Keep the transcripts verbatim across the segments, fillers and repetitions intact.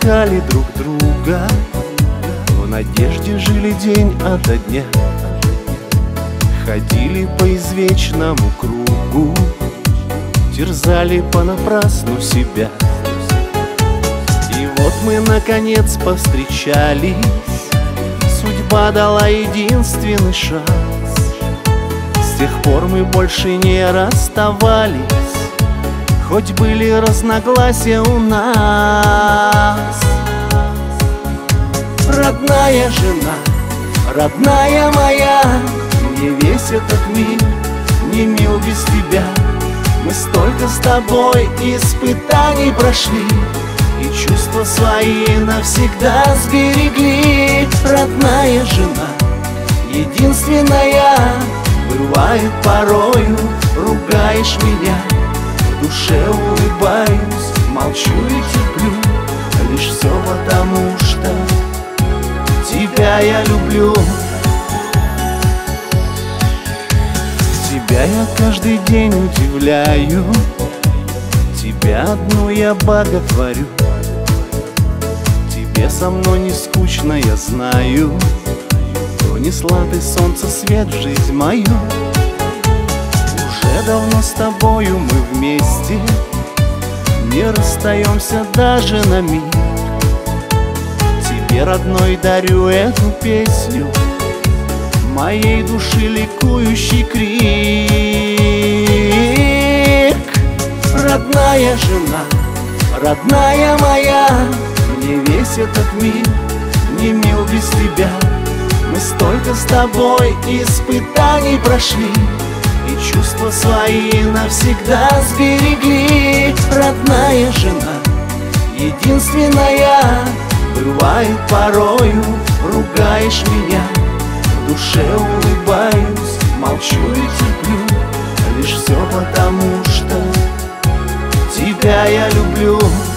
искали друг друга, в надежде жили день ото дня, ходили по извечному кругу, терзали понапрасну себя. И вот мы наконец повстречались, судьба дала единственный шанс. С тех пор мы больше не расставались, хоть были разногласия у нас. Родная жена, родная моя, мне весь этот мир не мил без тебя. Мы столько с тобой испытаний прошли и чувства свои навсегда сберегли. Родная жена, единственная, бывает порою ругаешь меня, в душе улыбаюсь, молчу и терплю, лишь все потому, что тебя я люблю. Тебя я каждый день удивляю, тебя одну я боготворю. Тебе со мной не скучно, я знаю, унесла ты солнце свет в жизнь мою. Уже давно с тобою мы вместе, не расстаемся даже на миг. Тебе, родной, дарю эту песню, моей души ликующий крик. Родная жена, родная моя, мне весь этот мир не мил без тебя. Мы столько с тобой испытаний прошли и чувства свои навсегда сберегли. Родная жена, единственная, бывает порою ругаешь меня, в душе улыбаюсь, молчу и терплю, лишь все потому, что тебя я люблю.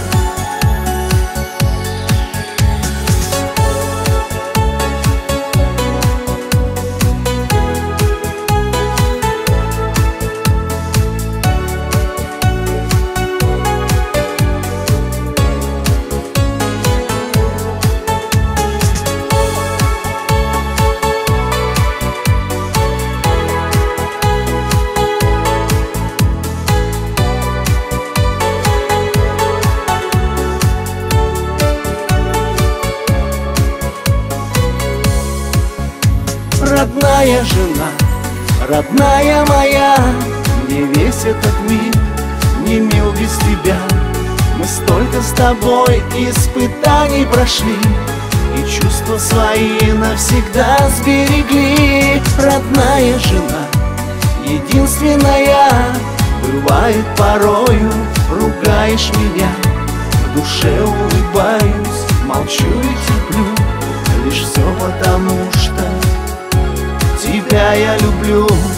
Родная жена, родная моя, мне весь этот мир не мил без тебя. Мы столько с тобой испытаний прошли и чувства свои навсегда сберегли. Родная жена, единственная, бывает порою ругаешь меня, в душе улыбаюсь, молчу и терплю, лишь все потому, что тебя я люблю.